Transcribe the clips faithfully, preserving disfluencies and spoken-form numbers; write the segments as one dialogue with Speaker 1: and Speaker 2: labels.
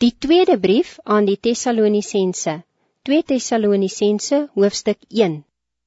Speaker 1: Die tweede brief aan die Tessalonisense, twee Tessalonisense hoofstuk een.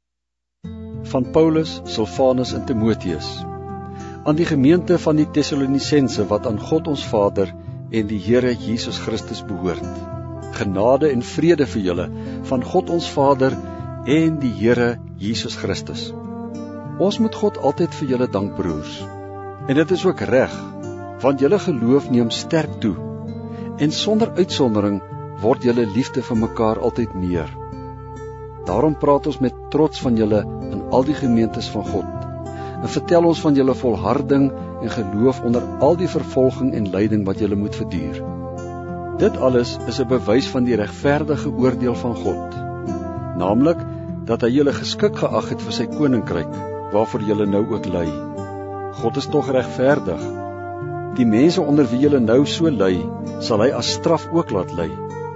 Speaker 2: Van Paulus, Silvanus en Timotheus, aan die gemeente van die Tessalonisense wat aan God ons Vader en die Here Jesus Christus behoort. Genade en vrede vir julle van God ons Vader en die Here Jesus Christus. Ons moet God altyd vir julle dank, broers. En dit is ook reg, want julle geloof neem sterk toe. En sonder uitsondering word julle liefde vir mekaar altyd meer. Daarom praat ons met trots van julle in al die gemeentes van God. En vertel ons van julle volharding en geloof onder al die vervolging en lyding wat julle moet verduur. Dit alles is 'n bewys van die regverdige oordeel van God. Naamlik dat hy julle geskik geag het vir sy koninkryk, waarvoor julle nou ook ly. God is tog regverdig. Die mense onder wie julle nou so ly, sal hy as straf ook laat ly.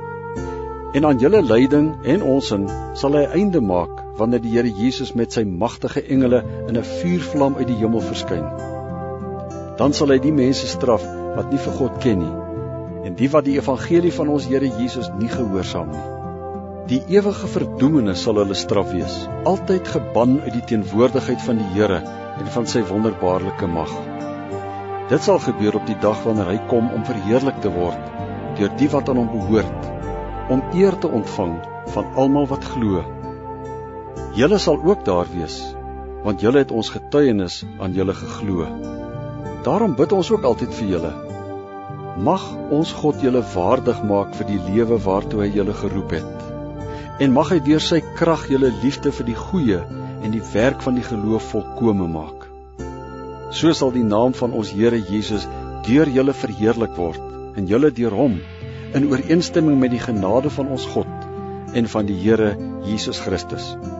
Speaker 2: En aan julle lyding en onsin sal hy einde maak, wanneer die Here Jesus met sy magtige engele in 'n vuurvlam uit die hemel verskyn. Dan sal hy die mense straf wat nie vir God ken nie, en die wat die evangelie van ons Here Jesus nie gehoorsaam nie. Die ewige verdoemenis sal hulle straf wees, altyd geban uit die teenwoordigheid van die Here en van sy wonderbaarlike mag. Dit sal gebeur op die dag wanneer hy kom om verheerlik te word deur die wat aan hom behoort, om eer te ontvang van almal wat glo. Julle sal ook daar wees, want julle het ons getuienis aan julle geglo. Daarom bid ons ook altyd vir julle. Mag ons God julle waardig maak vir die lewe waartoe hy julle geroep het. En mag hy deur sy krag julle liefde vir die goeie en die werk van die geloof volkome maak. So sal die naam van ons Here Jesus deur julle verheerlik word, en julle deur hom, in ooreenstemming met die genade van ons God en van die Here Jesus Christus.